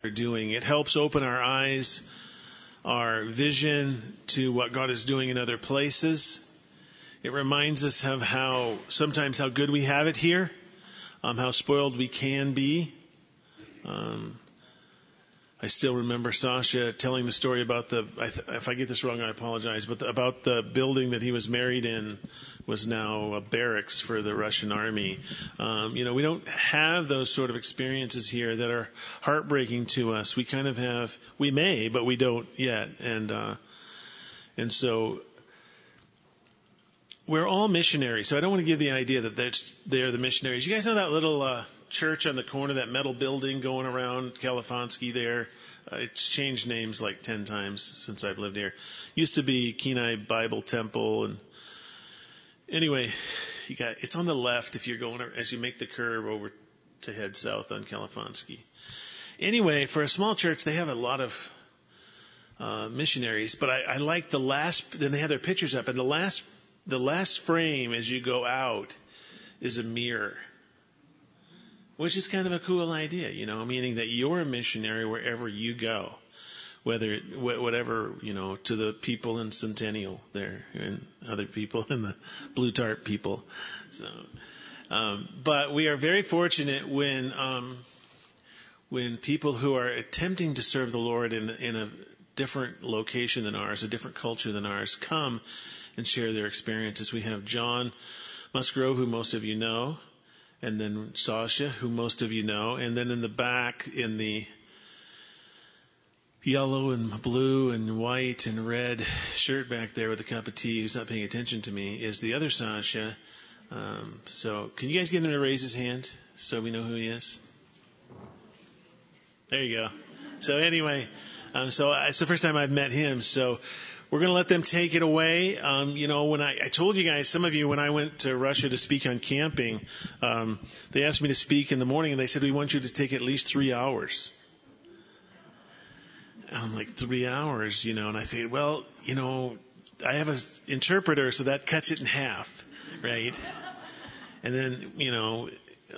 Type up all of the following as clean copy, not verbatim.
doing. It helps open our eyes, our vision to what God is doing in other places. It reminds us of sometimes how good we have it here, how spoiled we can be. I still remember Sasha telling the story about if I get this wrong, I apologize, but about the building that he was married in was now a barracks for the Russian army. We don't have those sort of experiences here that are heartbreaking to us. We kind of have, we may, but we don't yet. And so we're all missionaries. So I don't want to give the idea that they're the missionaries. You guys know that little church on the corner, that metal building going around Kalifansky there? It's changed names like 10 times since I've lived here. Used to be Kenai Bible Temple. And anyway, it's on the left if you're going, as you make the curve over to head south on Kalifansky. Anyway, for a small church, they have a lot of missionaries, but I like then they have their pictures up, and the last frame as you go out is a mirror, which is kind of a cool idea, meaning that you're a missionary wherever you go, whatever, to the people in Centennial there and other people and the Blue Tarp people. So, but we are very fortunate when people who are attempting to serve the Lord in a different location than ours, a different culture than ours, come and share their experiences. We have John Musgrove, who most of you know, and then Sasha, who most of you know, and then in the back, in the yellow and blue and white and red shirt back there with a cup of tea, who's not paying attention to me, is the other Sasha. So can you guys get him to raise his hand so we know who he is? There you go. So anyway, so it's the first time I've met him, so we're going to let them take it away. When I told you guys, some of you, when I went to Russia to speak on camping, they asked me to speak in the morning, and they said, we want you to take at least 3 hours. And I'm like, 3 hours, and I said, well, I have an interpreter, so that cuts it in half, right? And then,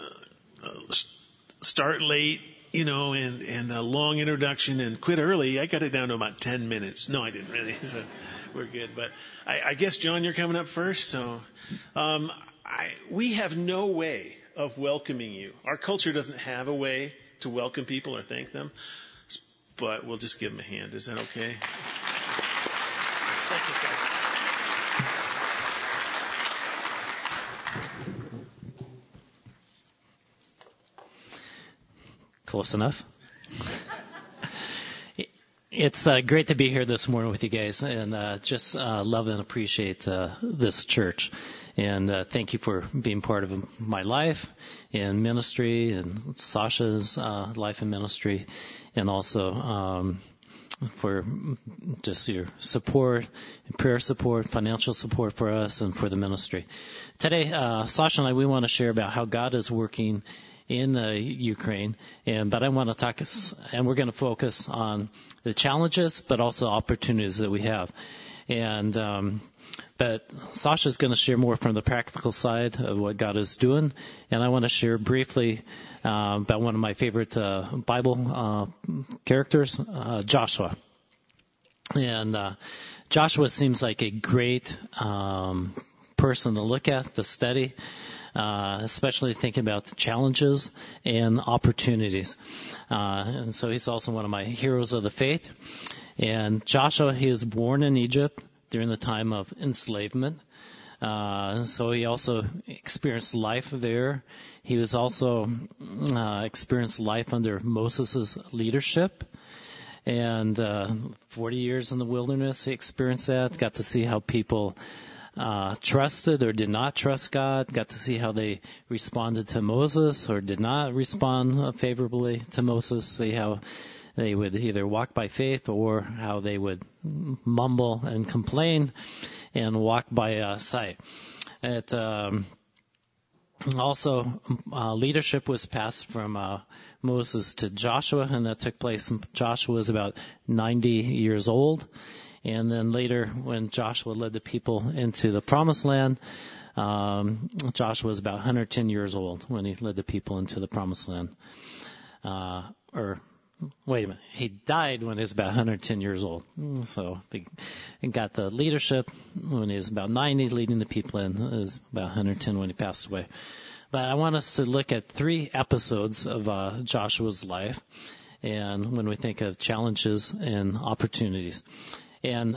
start late, and a long introduction and quit early. I got it down to about 10 minutes. No, I didn't really. So we're good. But I guess, John, you're coming up first. So we have no way of welcoming you. Our culture doesn't have a way to welcome people or thank them. But we'll just give them a hand. Is that okay? Thank you, guys. Close enough. It's great to be here this morning with you guys, and just love and appreciate this church. And thank you for being part of my life and ministry, and Sasha's life and ministry, and also for just your support, prayer support, financial support for us and for the ministry. Today, Sasha and I, we want to share about how God is working in Ukraine, but I want to talk, and we're going to focus on the challenges, but also opportunities that we have. And but Sasha's going to share more from the practical side of what God is doing, and I want to share briefly about one of my favorite Bible characters, Joshua. And Joshua seems like a great person to look at, to study. Especially thinking about the challenges and opportunities. And so he's also one of my heroes of the faith. And Joshua, he was born in Egypt during the time of enslavement. So he also experienced life there. He was also experienced life under Moses' leadership. And 40 years in the wilderness, he experienced that, got to see how people trusted or did not trust God, got to see how they responded to Moses or did not respond favorably to Moses, see how they would either walk by faith or how they would mumble and complain and walk by sight. It also leadership was passed from Moses to Joshua, and that took place. Joshua was about 90 years old. And then later, when Joshua led the people into the Promised Land, Joshua was about 110 years old when he led the people into the Promised Land. Or wait a minute, he died when he was about 110 years old. So he got the leadership when he was about 90, leading the people in. It was about 110 when he passed away. But I want us to look at 3 episodes of Joshua's life, and when we think of challenges and opportunities. And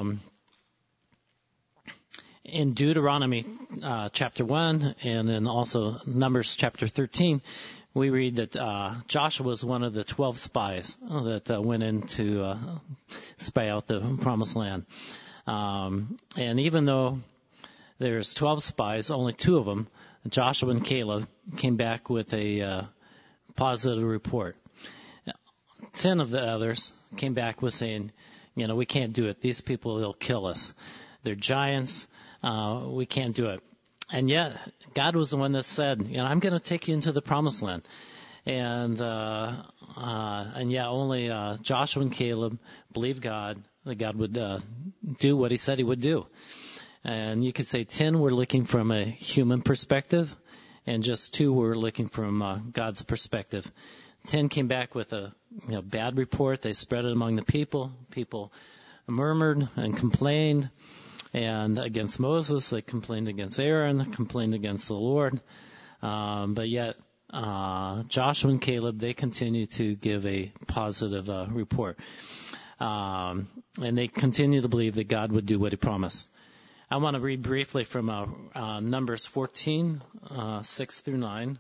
in Deuteronomy chapter 1, and then also Numbers chapter 13, we read that Joshua was one of the 12 spies that went in to spy out the promised land. And even though there's 12 spies, only 2 of them, Joshua and Caleb, came back with a positive report. 10 of the others came back with saying, we can't do it. These people will kill us. They're giants. We can't do it. And yet, God was the one that said, I'm going to take you into the promised land. And yet only Joshua and Caleb believed God, that God would do what he said he would do. And you could say 10 were looking from a human perspective, and just 2 were looking from God's perspective. 10 came back with a bad report. They spread it among the people. People murmured and complained. And against Moses, they complained against Aaron, complained against the Lord. But yet, Joshua and Caleb, they continue to give a positive report. And they continue to believe that God would do what he promised. I want to read briefly from Numbers 14, 6 through 9.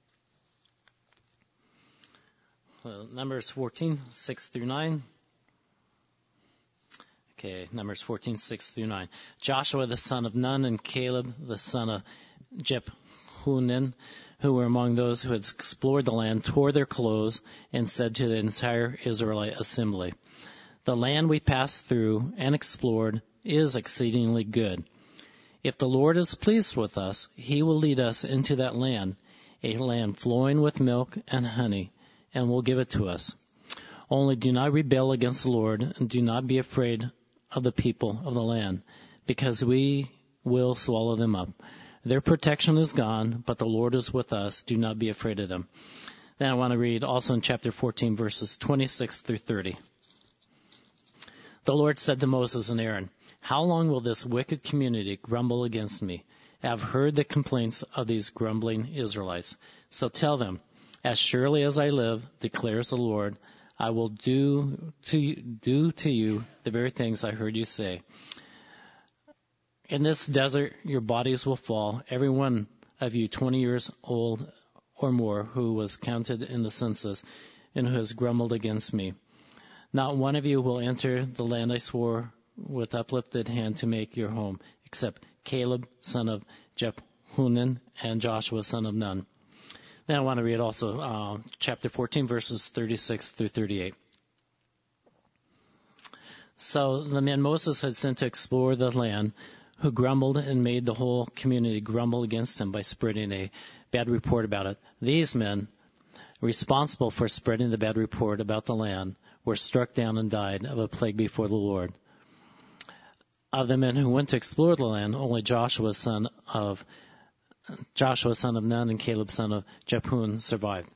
Numbers 14, 6 through 9. Okay, Numbers 14, 6 through 9. Joshua the son of Nun and Caleb the son of Jephunneh, who were among those who had explored the land, tore their clothes and said to the entire Israelite assembly, "The land we passed through and explored is exceedingly good. If the Lord is pleased with us, he will lead us into that land, a land flowing with milk and honey, and will give it to us. Only do not rebel against the Lord, and do not be afraid of the people of the land, because we will swallow them up. Their protection is gone, but the Lord is with us. Do not be afraid of them." Then I want to read also in chapter 14, verses 26 through 30. The Lord said to Moses and Aaron, "How long will this wicked community grumble against me? I have heard the complaints of these grumbling Israelites. So tell them, as surely as I live, declares the Lord, I will do to you the very things I heard you say. In this desert your bodies will fall, every one of you 20 years old or more who was counted in the census and who has grumbled against me. Not one of you will enter the land I swore with uplifted hand to make your home, except Caleb, son of Jephunneh, and Joshua, son of Nun." Then I want to read also chapter 14, verses 36 through 38. So the men Moses had sent to explore the land, who grumbled and made the whole community grumble against him by spreading a bad report about it. These men, responsible for spreading the bad report about the land, were struck down and died of a plague before the Lord. Of the men who went to explore the land, only Joshua, son of Nun, and Caleb, son of Jephunneh, survived.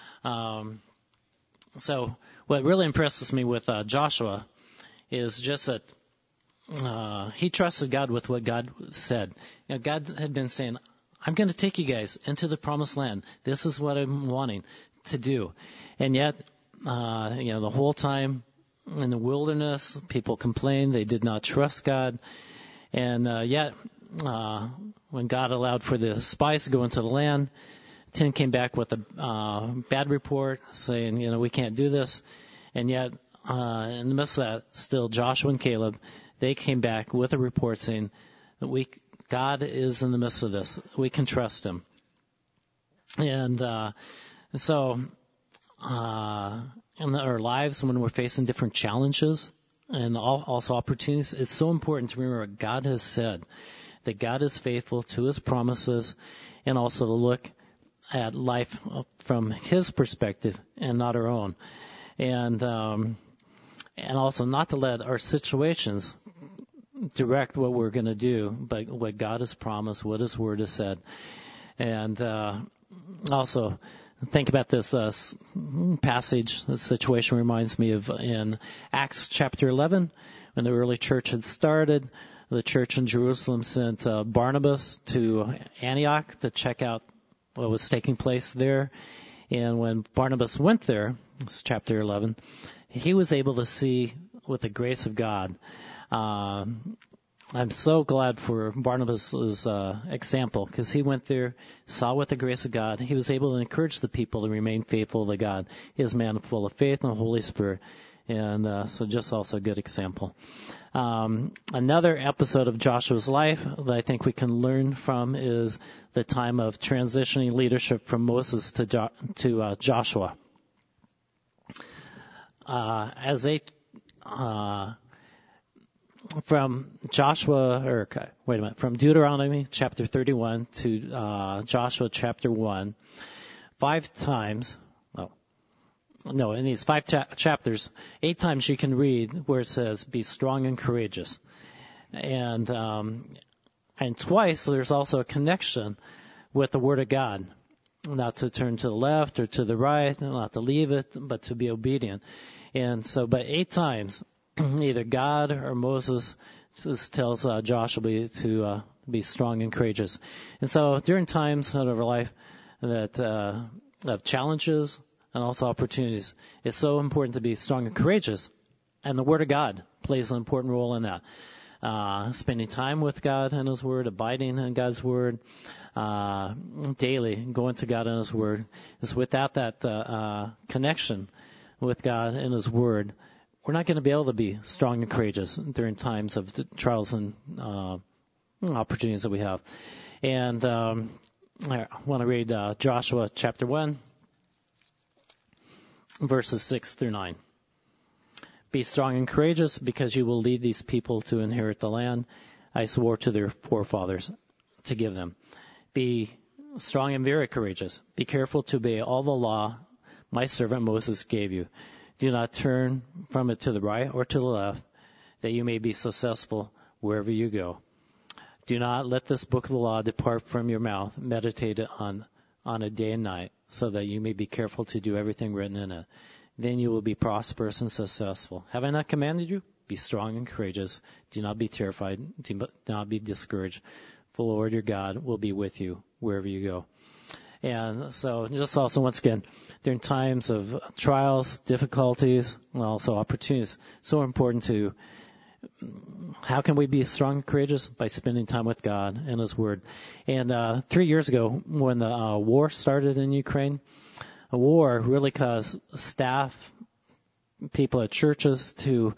So what really impresses me with Joshua is just that he trusted God with what God said. God had been saying, "I'm going to take you guys into the promised land. This is what I'm wanting to do." And yet, the whole time in the wilderness, people complained. They did not trust God. And yet, when God allowed for the spies to go into the land, 10 came back with a bad report saying, we can't do this. And yet, in the midst of that, still Joshua and Caleb, they came back with a report saying that God is in the midst of this. We can trust him. And so in our lives, when we're facing different challenges and also opportunities, it's so important to remember what God has said, that God is faithful to his promises, and also to look at life from his perspective and not our own. And also not to let our situations direct what we're going to do, but what God has promised, what his word has said. And also think about this passage. This situation reminds me of in Acts chapter 11, when the early church had started. The church in Jerusalem sent Barnabas to Antioch to check out what was taking place there. And when Barnabas went there, this is chapter 11, he was able to see with the grace of God. I'm so glad for Barnabas' example, because he went there, saw with the grace of God. He was able to encourage the people to remain faithful to God. He is a man full of faith and the Holy Spirit. And so just also a good example. Another episode of Joshua's life that I think we can learn from is the time of transitioning leadership from Moses to Joshua. From Deuteronomy chapter 31 to Joshua chapter 1, 5 times. In these 5 chapters, 8 times you can read where it says, "Be strong and courageous," and twice there's also a connection with the Word of God, not to turn to the left or to the right, not to leave it, but to be obedient. And so, but 8 times, either God or Moses tells Joshua to be strong and courageous. And so, during times of our life that of challenges and also opportunities, it's so important to be strong and courageous. And the Word of God plays an important role in that. Spending time with God and His Word, abiding in God's Word, daily going to God and His Word. Is without that connection with God and His Word, we're not going to be able to be strong and courageous during times of the trials and opportunities that we have. And I want to read Joshua chapter 1, verses 6 through 9. "Be strong and courageous, because you will lead these people to inherit the land I swore to their forefathers to give them. Be strong and very courageous. Be careful to obey all the law my servant Moses gave you. Do not turn from it to the right or to the left, that you may be successful wherever you go. Do not let this book of the law depart from your mouth. Meditate on it day and night, so that you may be careful to do everything written in it. Then you will be prosperous and successful. Have I not commanded you? Be strong and courageous. Do not be terrified. Do not be discouraged. For the Lord your God will be with you wherever you go." And so just also, once again, during times of trials, difficulties, and also opportunities, so important to, how can we be strong and courageous? By spending time with God and His Word. And 3 years ago, when the war started in Ukraine, a war really caused staff, people at churches to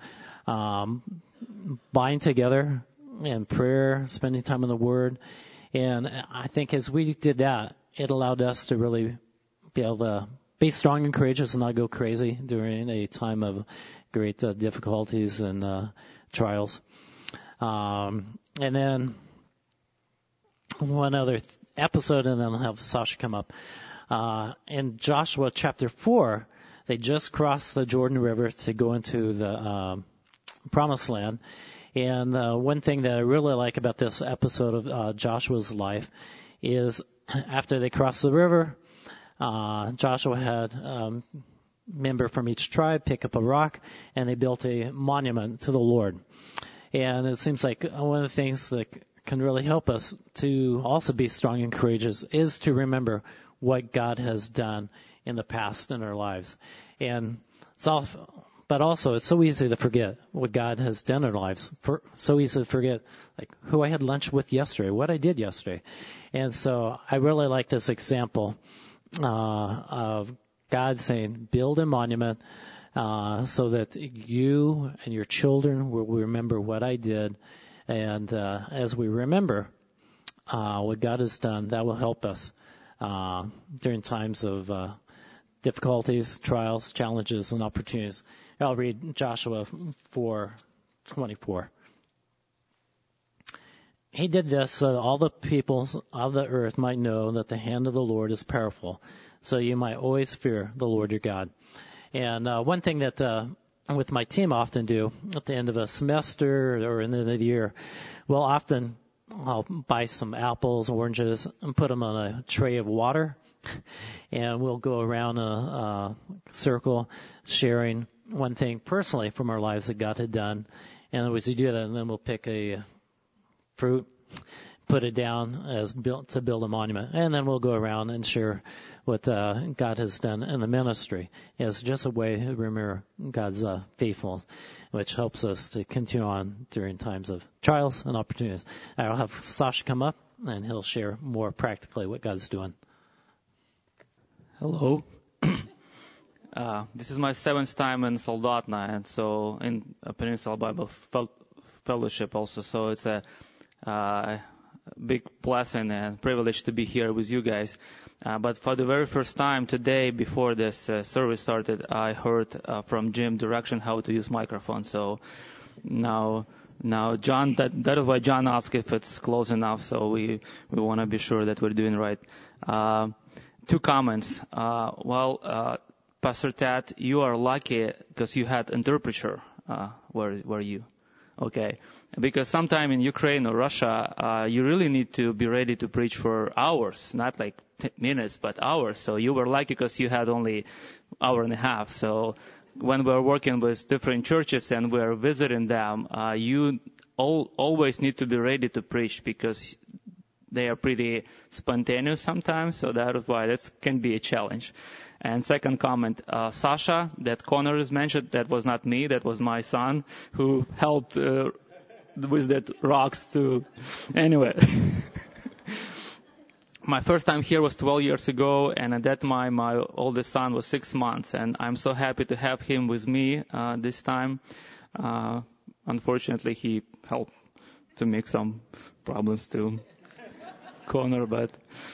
bind together in prayer, spending time in the Word. And I think as we did that, it allowed us to really be able to be strong and courageous and not go crazy during a time of great difficulties and trials. And then one other episode, and then I'll have Sasha come up. In Joshua chapter 4, they just crossed the Jordan River to go into the Promised Land. And one thing that I really like about this episode of Joshua's life is after they crossed the river, Joshua had a member from each tribe pick up a rock, and they built a monument to the Lord. And it seems like one of the things that can really help us to also be strong and courageous is to remember what God has done in the past in our lives. And but also it's so easy to forget what God has done in our lives. So easy to forget, like, who I had lunch with yesterday, what I did yesterday. And so I really like this example of God saying, build a monument so that you and your children will remember what I did. And as we remember what God has done, that will help us during times of difficulties, trials, challenges, and opportunities. I'll read Joshua 4:24. He did this so that all the peoples of the earth might know that the hand of the Lord is powerful, so you might always fear the Lord your God. And one thing that with my team I often do at the end of a semester or in the end of the year, I'll buy some apples, oranges, and put them on a tray of water and we'll go around a circle sharing one thing personally from our lives that God had done. And as we do that, and then we'll pick a fruit, put it down to build a monument, and then we'll go around and share what God has done in the ministry. It's just a way to remember God's faithfulness, which helps us to continue on during times of trials and opportunities. I'll have Sasha come up, and he'll share more practically what God's doing. Hello. This is my 7th time in Soldatna, and so in a Peninsula Bible Fellowship also. So it's a big blessing and privilege to be here with you guys. But for the very first time today, before this service started, I heard from Jim direction how to use microphone. So now John, that is why John asked if it's close enough. So we want to be sure that we're doing right. 2 comments. Pastor Ted, you are lucky because you had interpreter. Were you? Okay. Because sometime in Ukraine or Russia, you really need to be ready to preach for hours, not like minutes, but hours. So you were lucky because you had only hour and a half. So when we're working with different churches and we're visiting them, you always need to be ready to preach because they are pretty spontaneous sometimes. So that is why that can be a challenge. And second comment, Sasha, that Connor is mentioned, that was not me, that was my son who helped with that rocks too. Anyway, my first time here was 12 years ago, and at that time my oldest son was 6 months, and I'm so happy to have him with me this time. Unfortunately, he helped to make some problems to Connor, but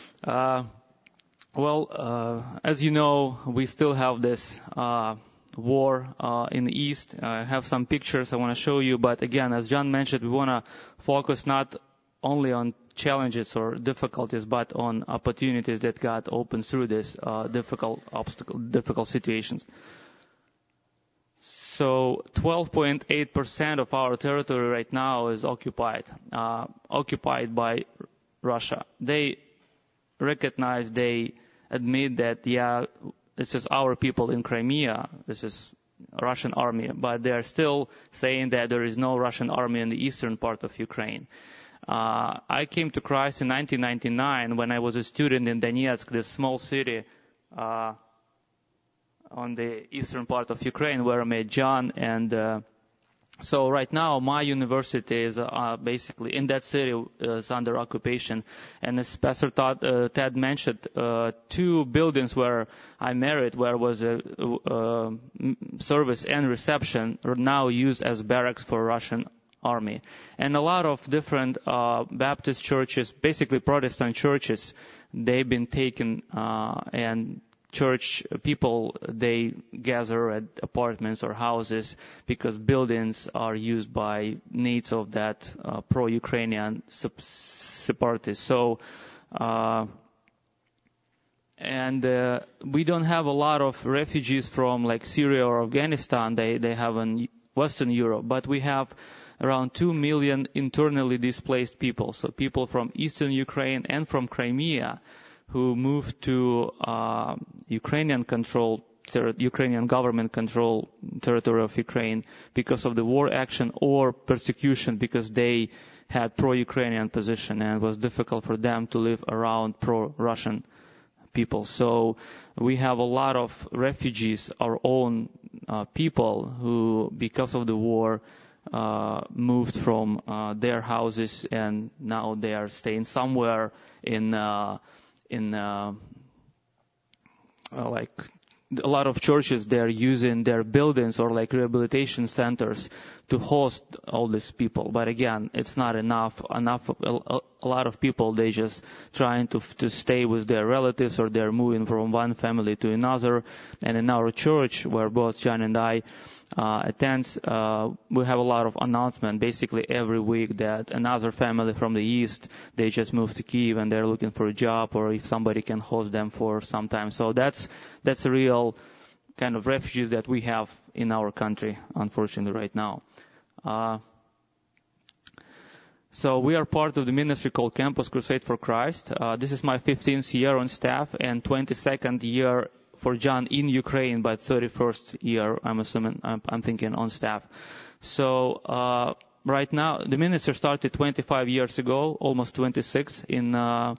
as you know, we still have this war in the East. I have some pictures I want to show you, but again, as John mentioned, we want to focus not only on challenges or difficulties, but on opportunities that God opens through this difficult situations. So 12.8% of our territory right now is occupied by Russia. They recognize, they admit that, this is our people in Crimea, this is Russian army, but they are still saying that there is no Russian army in the eastern part of Ukraine. I came to Christ in 1999 when I was a student in Donetsk, this small city on the eastern part of Ukraine where I met John. And so right now my university is basically in that city is under occupation. And as Pastor Ted mentioned, 2 buildings where I married, where was a service and reception, are now used as barracks for Russian army. And a lot of different Baptist churches, basically Protestant churches, they've been taken, and church people, they gather at apartments or houses because buildings are used by needs of that pro-Ukrainian separatists. So, we don't have a lot of refugees from like Syria or Afghanistan. They have in Western Europe, but we have around 2 million internally displaced people. So people from Eastern Ukraine and from Crimea who moved to Ukrainian government control territory of Ukraine because of the war action or persecution because they had pro-Ukrainian position and it was difficult for them to live around pro-Russian people. So we have a lot of refugees, our own people who, because of the war, moved from their houses and now they are staying somewhere in like a lot of churches, they're using their buildings or like rehabilitation centers to host all these people. But again, it's not enough. A lot of people, they just trying to stay with their relatives or they're moving from one family to another. And in our church, where both John and I attends, we have a lot of announcement basically every week that another family from the east, they just moved to Kyiv and they're looking for a job or if somebody can host them for some time. So that's a real kind of refugees that we have in our country, unfortunately, right now. So we are part of the ministry called Campus Crusade for Christ. This is my 15th year on staff and 22nd year for John in Ukraine, but 31st year, I'm thinking, on staff. So right now, the ministry started 25 years ago, almost 26, in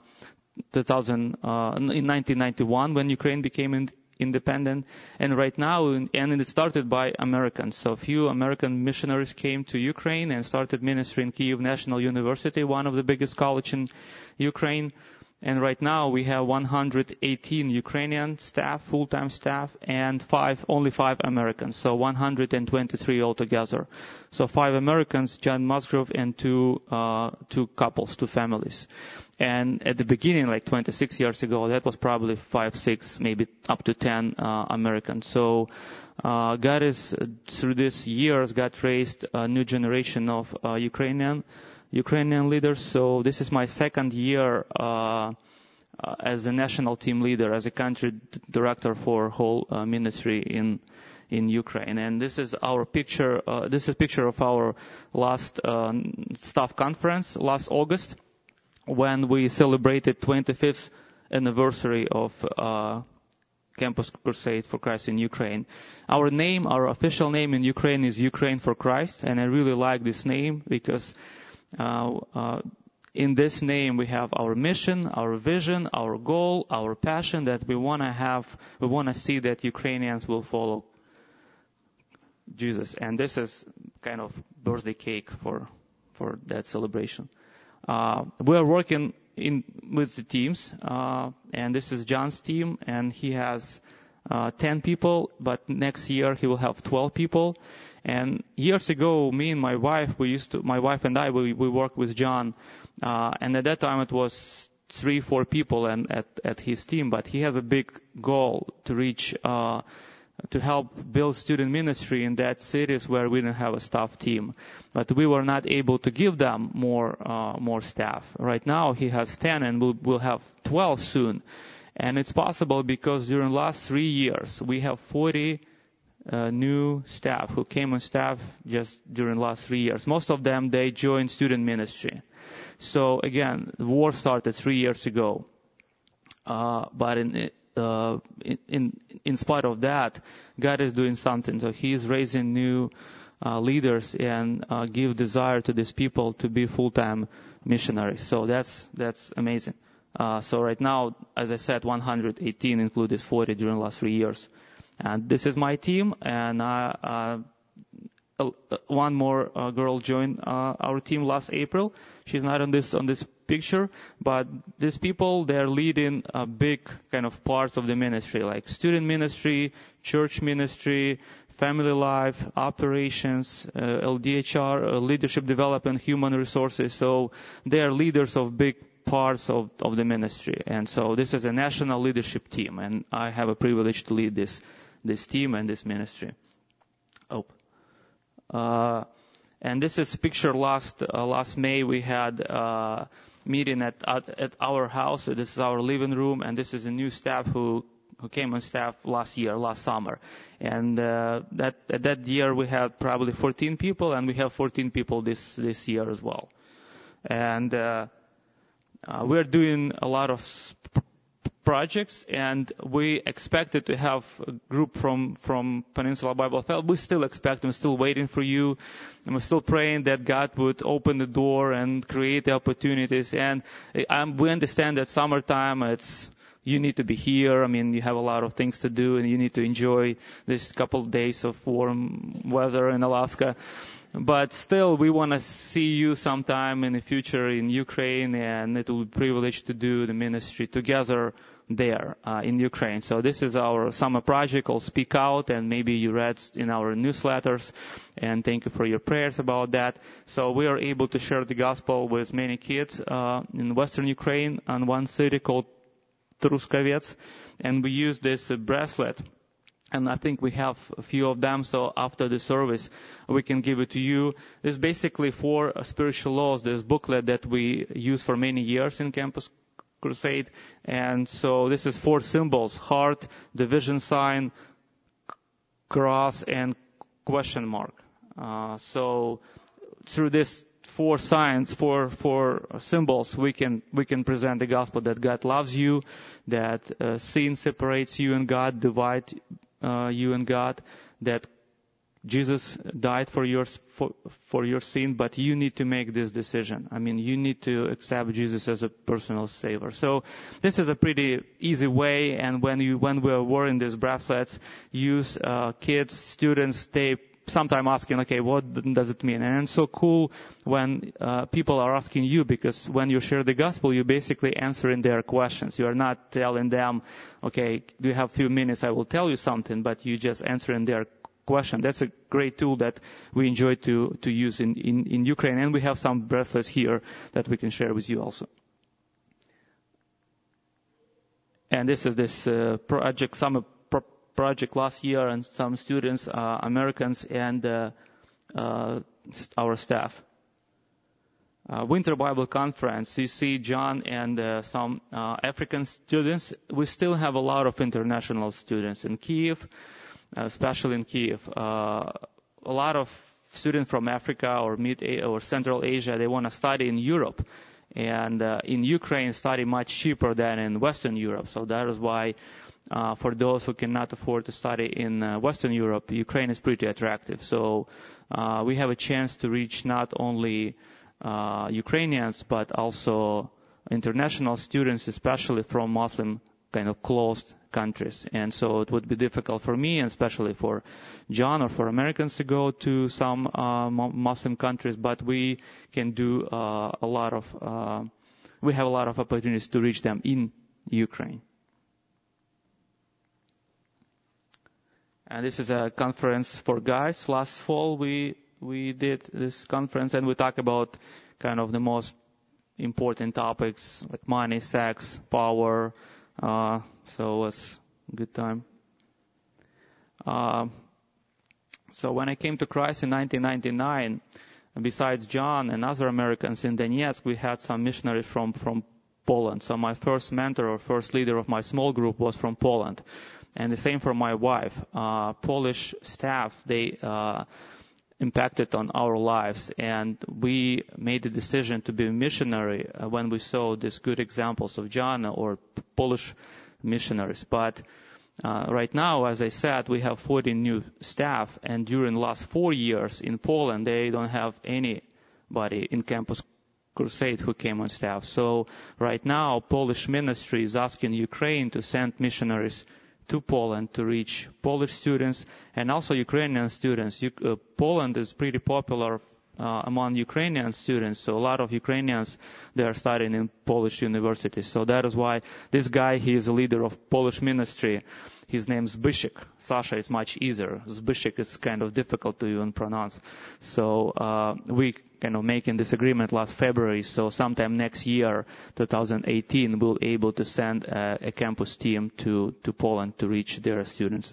1991 when Ukraine became independent, and right now, and it started by Americans. So a few American missionaries came to Ukraine and started ministry in Kyiv National University, one of the biggest college in Ukraine. And right now we have 118 Ukrainian staff, full-time staff, and only five Americans. So 123 altogether. So 5 Americans, John Musgrove, and two couples, 2 families. And at the beginning, like 26 years ago, that was probably 5, 6, maybe up to 10 Americans. So God is, through these years, God raised a new generation of Ukrainian leaders. So this is my second year as a national team leader, as a country director for whole ministry in Ukraine. And this is our picture. This is a picture of our last staff conference last August, when we celebrated 25th anniversary of Campus Crusade for Christ in Ukraine. Our official name in Ukraine is Ukraine for Christ, and I really like this name because in this name we have our mission, our vision, our goal, our passion that we want to have. We want to see that Ukrainians will follow Jesus, and this is kind of birthday cake for that celebration. We are working with the teams, and this is John's team, and he has 10 people, but next year he will have 12 people. And years ago, me and my wife and I worked with John, and at that time it was 3-4 people and at his team, but he has a big goal to reach, to help build student ministry in that cities where we didn't have a staff team. But we were not able to give them more staff. Right now he has 10 and we'll have 12 soon. And it's possible because during the last 3 years we have 40 new staff who came on staff just during the last 3 years. Most of them, they joined student ministry. So again, the war started 3 years ago. But in spite of that, God is doing something. So He is raising new leaders and give desire to these people to be full-time missionaries. So that's amazing. So right now, as I said, 118 included 40 during the last 3 years. And this is my team, and one more girl joined our team last April. She's not on this picture, but these people, they're leading big kind of parts of the ministry, like student ministry, church ministry, family life, operations, LDHR, leadership development, human resources. So they are leaders of big parts of the ministry. And so this is a national leadership team, and I have a privilege to lead this team and this ministry. And this is a picture last May. We had meeting at our house. So this is our living room, and this is a new staff who came on staff last summer. And that year we had probably 14 people, and we have 14 people this year as well. And we're doing a lot of projects, and we expected to have a group from Peninsula Bible Fellowship. We still expect, we're still waiting for you, and we're still praying that God would open the door and create the opportunities. And we understand that summertime, you need to be here. I mean, you have a lot of things to do, and you need to enjoy this couple of days of warm weather in Alaska. But still, we want to see you sometime in the future in Ukraine, and it will be a privilege to do the ministry together there in Ukraine. So this is our summer project called Speak Out, and maybe you read in our newsletters, and thank you for your prayers about that. So we are able to share the gospel with many kids in Western Ukraine in one city called Truskovets, and we use this bracelet. And I think we have a few of them, so after the service, we can give it to you. There's basically 4 spiritual laws. There's booklet that we use for many years in Campus Crusade. And so this is 4 symbols: heart, division sign, cross, and question mark. So through this 4 signs, four symbols, we can present the gospel: that God loves you, that sin separates you and God, divide you and God, that Jesus died for your sin, but you need to make this decision. I mean, you need to accept Jesus as a personal savior. So this is a pretty easy way. And when we're wearing these bracelets, use kids, students, they sometimes asking, okay, what does it mean? And it's so cool when people are asking you, because when you share the gospel, you're basically answering their questions. You are not telling them, okay, do you have a few minutes? I will tell you something, but you just answering their question. That's a great tool that we enjoy to use in Ukraine. And we have some bracelets here that we can share with you also. And this is this summer project last year, and some students, Americans, and our staff. Winter Bible Conference, you see John and some African students. We still have a lot of international students in Kyiv, especially in Kyiv. A lot of students from Africa or Central Asia, they want to study in Europe. And in Ukraine, study much cheaper than in Western Europe. So that is why for those who cannot afford to study in Western Europe, Ukraine is pretty attractive. So we have a chance to reach not only Ukrainians, but also international students, especially from Muslim kind of closed countries. And so it would be difficult for me, and especially for John or for Americans, to go to some Muslim countries, but we can do we have a lot of opportunities to reach them in Ukraine. And this is a conference for guys. Last fall we did this conference, and we talk about kind of the most important topics like money, sex, power. So it was a good time. So when I came to Christ in 1999, besides John and other Americans in Donetsk, we had some missionaries from Poland. So my first mentor or first leader of my small group was from Poland. And the same for my wife. Polish staff, they impacted on our lives. And we made the decision to be a missionary when we saw these good examples of John or Polish missionaries. But right now, as I said, we have 40 new staff. And during the last 4 years in Poland, they don't have anybody in Campus Crusade who came on staff. So right now, Polish ministry is asking Ukraine to send missionaries to Poland to reach Polish students and also Ukrainian students. Poland is pretty popular among Ukrainian students, so a lot of Ukrainians, they are studying in Polish universities. So that is why this guy, he is a leader of Polish ministry. His name is Zbyszek. Sasha is much easier. Zbyszek is kind of difficult to even pronounce. So we kind of making this agreement last February. So sometime next year, 2018, we'll able to send a campus team to Poland to reach their students.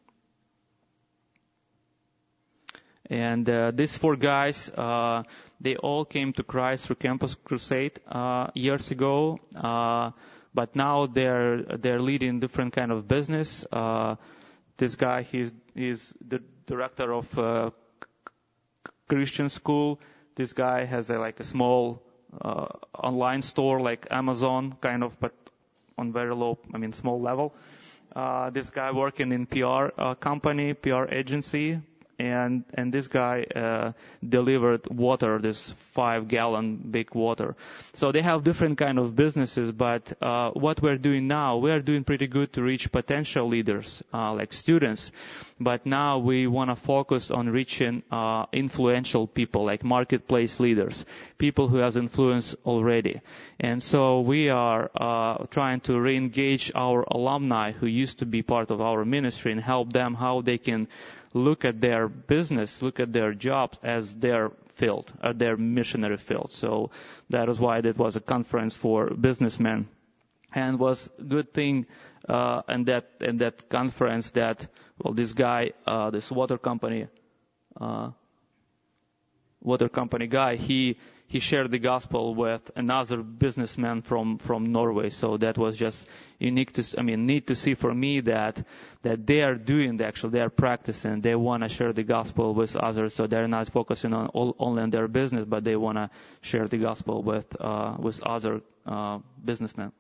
And these 4 guys, they all came to Christ through Campus Crusade years ago. But now they're leading different kind of business. This guy, he's the director of Christian school. This guy has a small online store like Amazon kind of, but on very low, small level. This guy working in PR company, PR agency. And this guy delivered water, this 5-gallon big water. So they have different kind of businesses, but what we're doing now, we are doing pretty good to reach potential leaders, like students. But now we want to focus on reaching influential people, like marketplace leaders, people who has influence already. And so we are trying to re-engage our alumni who used to be part of our ministry and help them how they can look at their business, look at their jobs as their field, their missionary field. So that is why that was a conference for businessmen. And was a good thing in that conference that, this guy, this water company guy, he he shared the gospel with another businessman from Norway. So that was just neat to see for me that they are doing they are practicing. They want to share the gospel with others. So they're not focusing on only on their business, but they want to share the gospel with other businessmen.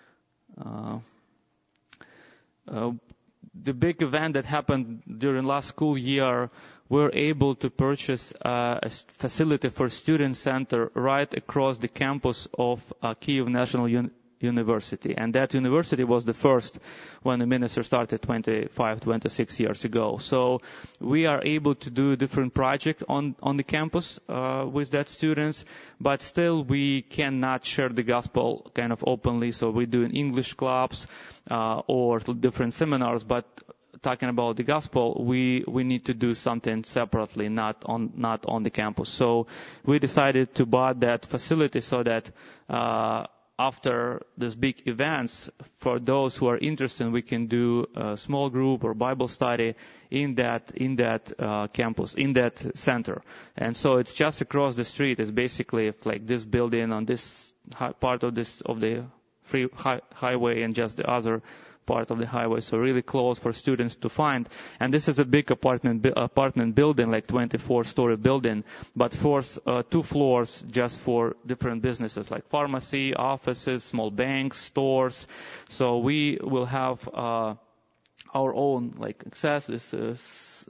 The big event that happened during last school year, we're able to purchase a facility for student center right across the campus of Kyiv National University. And that university was the first when the minister started 26 years ago. So we are able to do different projects on the campus with that students, but still we cannot share the gospel kind of openly. So we're doing English clubs or different seminars, but talking about the gospel, we need to do something separately, not on the campus. So we decided to buy that facility so that after these big events, for those who are interested, we can do a small group or Bible study in that campus, in that center. And so it's just across the street. It's basically like this building on this part of the free highway and just the other part of the highway, so really close for students to find. And this is a big apartment building, like 24-story building, but two floors just for different businesses like pharmacy, offices, small banks, stores. So we will have our own like access. This is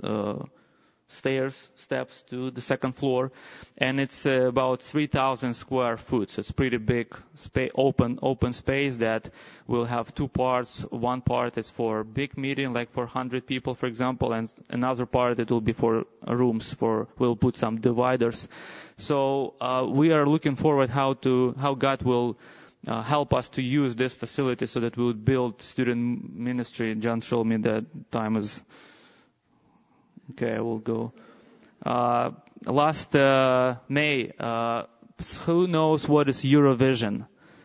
steps to the second floor, and it's about 3,000 square feet. So it's pretty big open space that will have two parts. One part is for big meeting, like for 100 people, for example, and another part it will be for rooms. We'll put some dividers. So we are looking forward how God will help us to use this facility so that we would build student ministry. John showed me that time is. Okay, I will go. Last May, who knows what is Eurovision?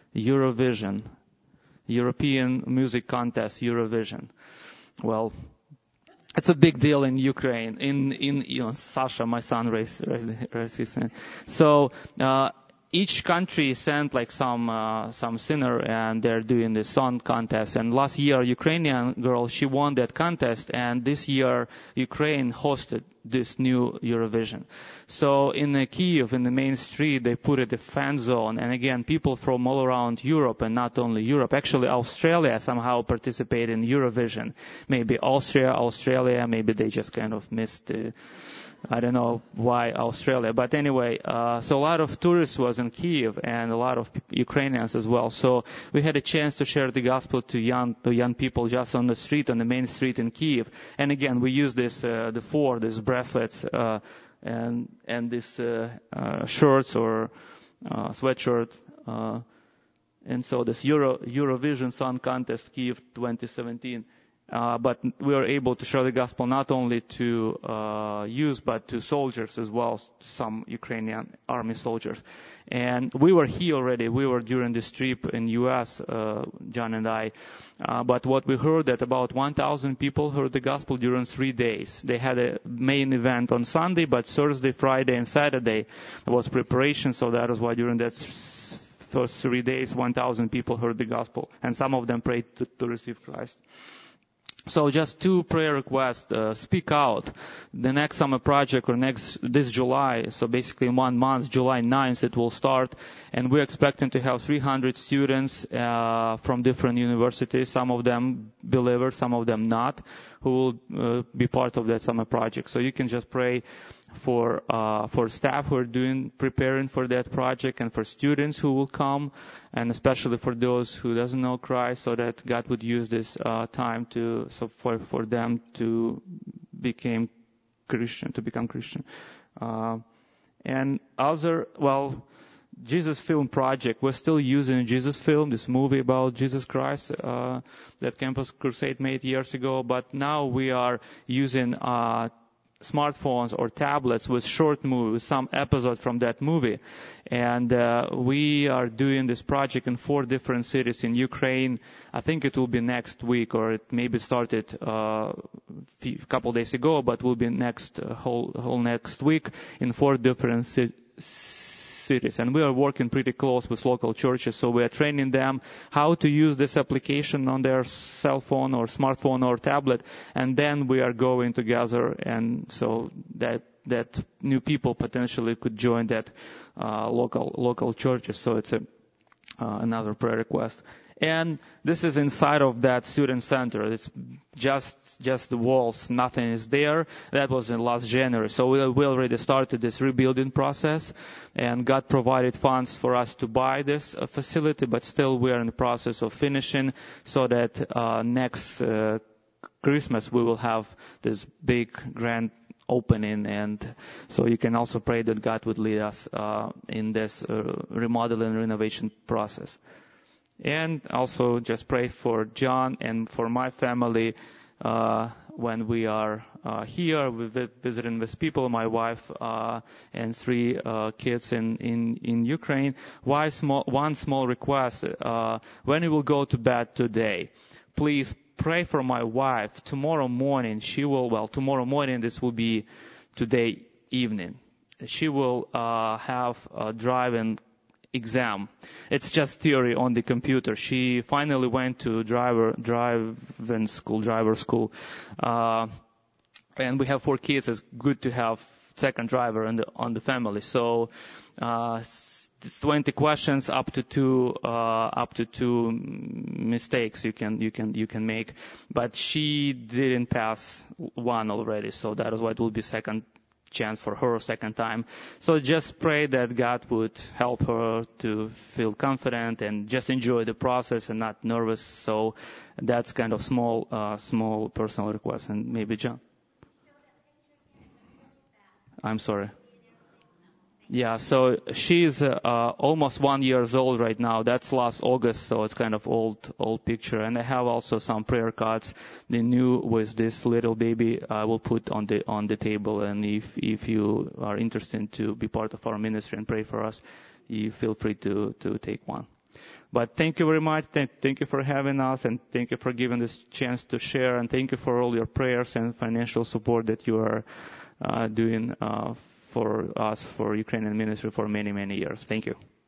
European Music Contest, Eurovision. Well, it's a big deal in Ukraine. In Sasha, my son, raised his hand. So each country sent like some singer, and they're doing the song contest. And last year, Ukrainian girl, she won that contest, and this year Ukraine hosted this new Eurovision. So in Kyiv, in the main street, they put it a fan zone, and again, people from all around Europe, and not only Europe, actually Australia somehow participate in Eurovision. Maybe Australia, maybe they just kind of missed. I don't know why Australia, but anyway, so a lot of tourists was in Kyiv and a lot of Ukrainians as well. So we had a chance to share the gospel to young people just on the street, on the main street in Kyiv. And again, we use these bracelets, and these shirts or sweatshirt. And so this Eurovision Song Contest Kyiv 2017. But we are able to share the gospel not only to youth, but to soldiers as well, some Ukrainian army soldiers. And we were here already. We were during this trip in U.S., John and I. But what we heard that about 1,000 people heard the gospel during 3 days. They had a main event on Sunday, but Thursday, Friday, and Saturday was preparation. So that is why during that first 3 days, 1,000 people heard the gospel. And some of them prayed to receive Christ. So just 2 prayer requests, speak out. The next summer project or this July, so basically in 1 month, July 9th, it will start. And we're expecting to have 300 students, from different universities, some of them believers, some of them not, who will be part of that summer project. So you can just pray for staff who are preparing for that project, and for students who will come, and especially for those who doesn't know Christ, so that God would use this time for them to become Christian. And Jesus Film Project, we're still using Jesus Film, this movie about Jesus Christ that Campus Crusade made years ago, but now we are using smartphones or tablets with short movies, some episodes from that movie. And we are doing this project in 4 different cities in Ukraine. I think it will be next week, or it maybe started a couple days ago, but will be whole next week in 4 different cities. And we are working pretty close with local churches, so we are training them how to use this application on their cell phone or smartphone or tablet, and then we are going together, and so that new people potentially could join that local churches. So it's another prayer request. And this is inside of that student center. It's just the walls. Nothing is there. That was in last January. So we already started this rebuilding process, and God provided funds for us to buy this facility, but still we are in the process of finishing so that next Christmas we will have this big grand opening. And so you can also pray that God would lead us in this remodeling and renovation process. And also just pray for John and for my family when we are here visiting with people, my wife and 3 kids in Ukraine. One small request, when you will go to bed today, please pray for my wife. Tomorrow morning, tomorrow morning, this will be today evening. She will have a driving exam. It's just theory on the computer. She finally went to driver school. And we have 4 kids. It's good to have second driver on the family. So, it's 20 questions up to two mistakes you can make. But she didn't pass one already. So that is why it will be second chance for her second time. So just pray that God would help her to feel confident and just enjoy the process and not nervous. So that's kind of small personal request. And maybe John. I'm sorry. Yeah, so she's almost 1 year old right now. That's last August, so it's kind of old picture. And I have also some prayer cards. The new with this little baby I will put on the table. And if you are interested to be part of our ministry and pray for us, you feel free to take one. But thank you very much. Thank you for having us, and thank you for giving this chance to share. And thank you for all your prayers and financial support that you are doing for us, for Ukrainian ministry for many, many years. Thank you.